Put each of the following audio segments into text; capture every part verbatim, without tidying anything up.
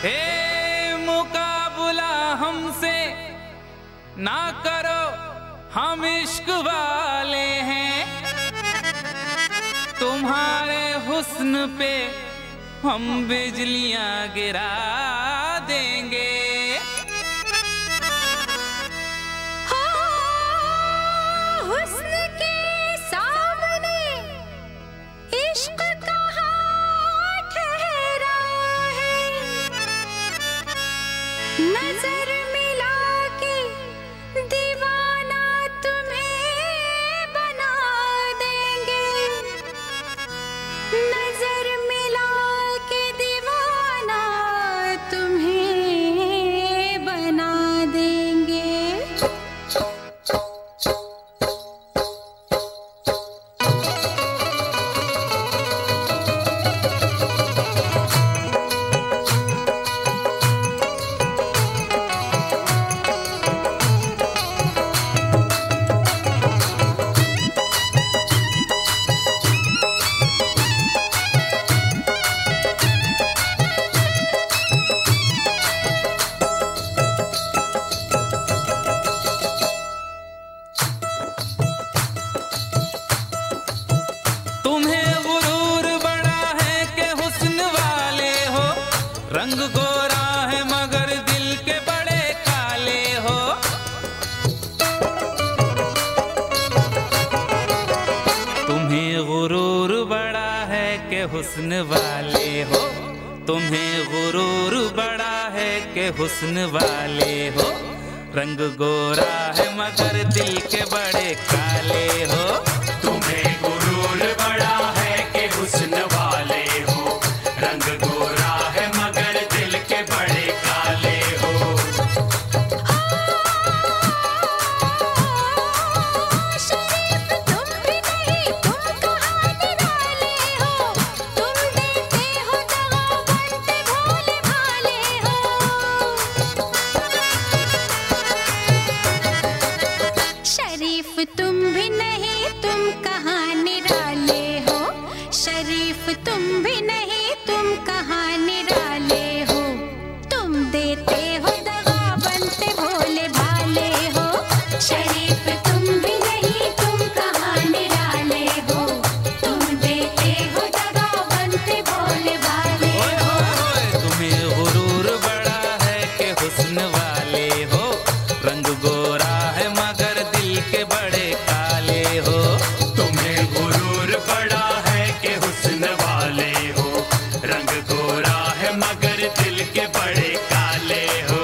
ए मुकाबला हमसे ना करो, हम इश्क वाले हैं। तुम्हारे हुस्न पे हम बिजलियां गिरा देंगे। हुस्न के सामने इश्क कहाँ ठहरा है। नजर मिला के दीवाना तुम्हें बना देंगे। नजर मिला के दीवाना तुम्हें बना देंगे। रंग गोरा है मगर दिल के बड़े काले हो। तुम्हें गुरूर बड़ा है कि हुस्न वाले हो। तुम्हें गुरूर बड़ा है कि हुस्न वाले हो। रंग गोरा है मगर दिल के बड़े काले हो। तुम्हें गुरूर बड़ा है कि हुस्न वाले हो। रंग गोरा है मगर दिल के बड़े काले हो। शरीफ तुम भी नहीं, तुम कहाँ निराले हो। तुम देते हो दगा, बनते भोले भाले हो। शरीफ तुम भी नहीं, तुम कहाँ निराले हो। शरीफ तुम भी नहीं, तुम कहाँ निराले हो। तुम देते हो दगा, बनते भोले भाले हो। शरीफ तुम भी नहीं, तुम कहाँ निराले हो। तुम देते हो दगा, बनते भोले भाले ओए हो। होए होए, तुम्हें गुरूर बड़ा है कि हुस्न वाले हो। रंग गोरा है मगर दिल के बड़े काले हो। तुम्हें गुरूर बड़ा है कि हुस्न वाले हो। रंग गोरा है मगर दिल के बड़े काले हो।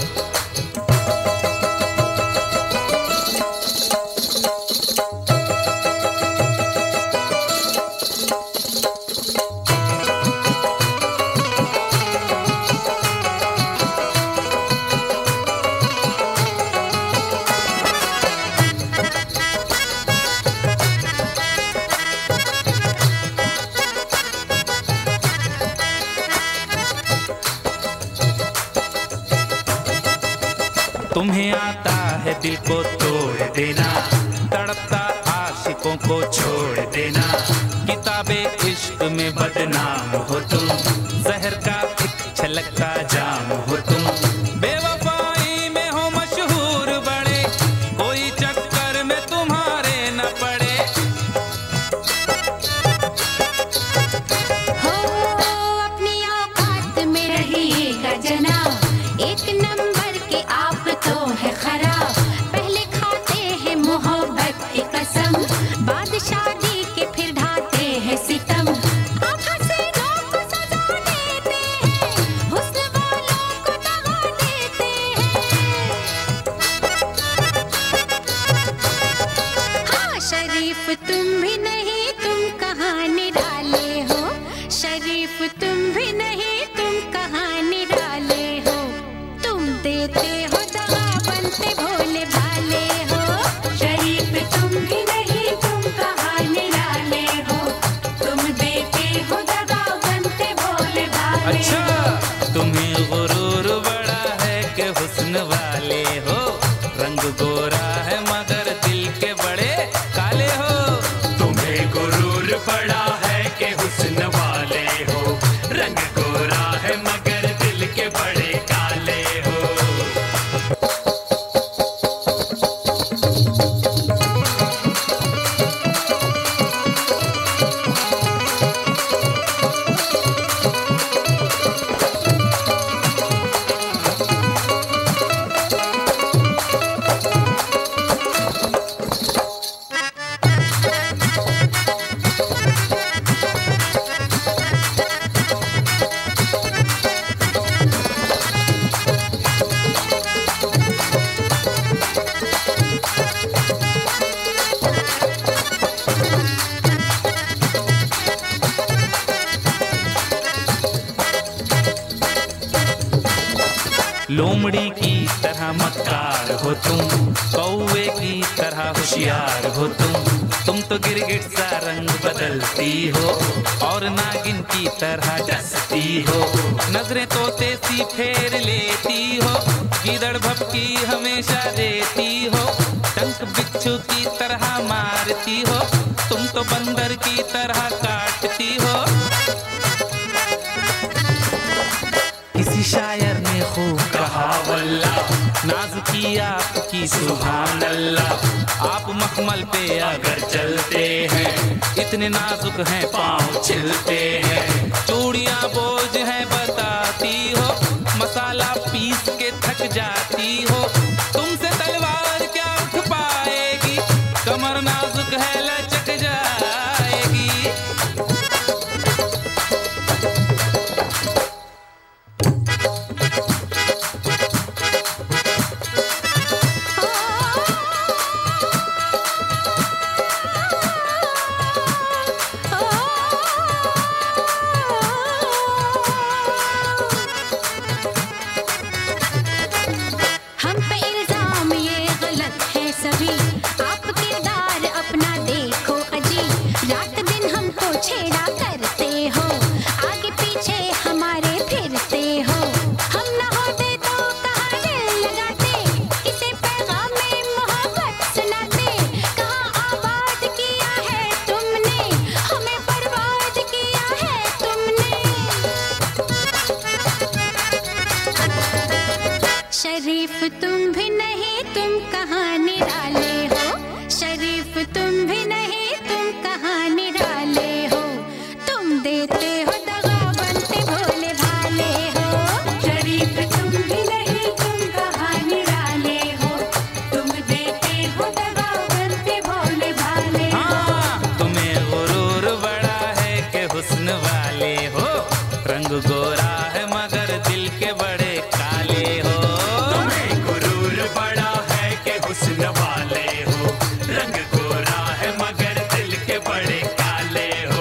तुम्हें आता है दिल को तोड़ देना, तड़पता आशिकों को छोड़ देना। किताबे इश्क में बदनाम हो तुम, जहर का एक छलकता जाम हो तुम। बेवफाई में हो मशहूर बड़े, कोई चक्कर में तुम्हारे न पड़े। हो अपनी औकात में रहिएगा जनाब। एक नंबर के आप तो है खराब। पहले खाते हैं मोहब्बत की कसम, बाद शादी के फिर ढाते हैं सितम। आप हसीनों को सजा देते हैं, हुस्न वालों को दगा देते हैं। हाँ शरीफ तुम भी नहीं, तुम कहाँ निराले हो। शरीफ तुम भी नहीं, तुम कहाँ निराले हो। तुम देते हो दगा, बनते भोले भाले हो। शरीफ तुम भी नहीं, तुम कहाँ निराले हो। तुम देते हो दगा, बनते भोले भाले हो। अच्छा तुम्हें गुरूर बड़ा है कि हुस्न वाले हो। रंग गोरा है मगर दिल के बड़े काले हो। तुम्हें गुरूर बड़ा है कि हुस्न वाले हो। रंग गोरा है मगर दिल के लोमड़ी की तरह मक्कार हो तुम, कौवे की तरह होशियार हो तुम। तुम तो गिरगिट सा रंग बदलती हो और नागिन की तरह डसती हो। नजरें तोते सी फेर लेती हो, गीदड़ भपकी हमेशा देती हो। डंक बिच्छू की तरह मारती हो, तुम तो बंदर की तरह काटती हो। किसी शायर ने खूब कहा वल्ला, नाजुकी आपकी सुभान अल्लाह। आप मखमल पे अगर चलते हैं, इतने नाजुक हैं पाँव छिलते हैं। चूड़ियाँ बोझ हैं बताती हो, मसाला पीस के थक जाती हो। तुमसे तलवार क्या उठ पाएगी, कमर नाजुक है लचक जाएगी। छेड़ा करते हो, आगे पीछे हमारे फिरते हो। हम न होते तो कहाँ दिल लगाते, किसे पैगाम में मोहब्बत सुनाते। कहाँ आबाद किया है तुमने, हमें बर्बाद किया है तुमने। शरीफ तुम भी नहीं, तुम कहाँ निराले हो। शरीफ तुम भी नहीं, तुम कहाँ निराले हो। देते हो दगा बनते भोले भाले हो। शरीफ तुम भी नहीं, तुम कहाँ निराले हो। तुम देते हो दगा बनते भोले भाले हो। हाँ, तुम्हें गुरूर बड़ा है के हुस्न वाले हो। रंग गोरा है मगर दिल के बड़े काले हो। तुम्हें गुरूर बड़ा है के हुस्न वाले हो। रंग गोरा है मगर दिल के बड़े काले हो।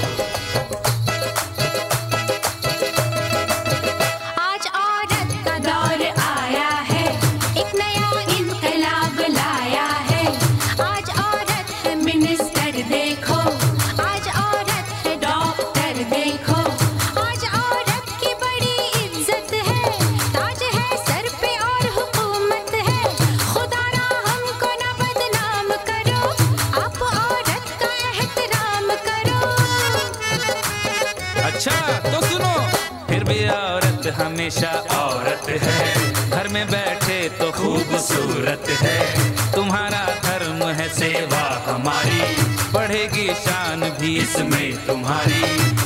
देखो आज औरत है डॉक्टर, देखो आज औरत की बड़ी इज्जत है। ताज है सर पे और हुकूमत है। खुदारा हमको ना बदनाम करो, आप औरत का एहतराम करो। अच्छा तो सुनो, फिर भी औरत हमेशा औरत है। घर में बैठे तो खूबसूरत है। तुम्हारा धर्म है सेवा हमारी, बढ़ेगी शान भी इसमें तुम्हारी।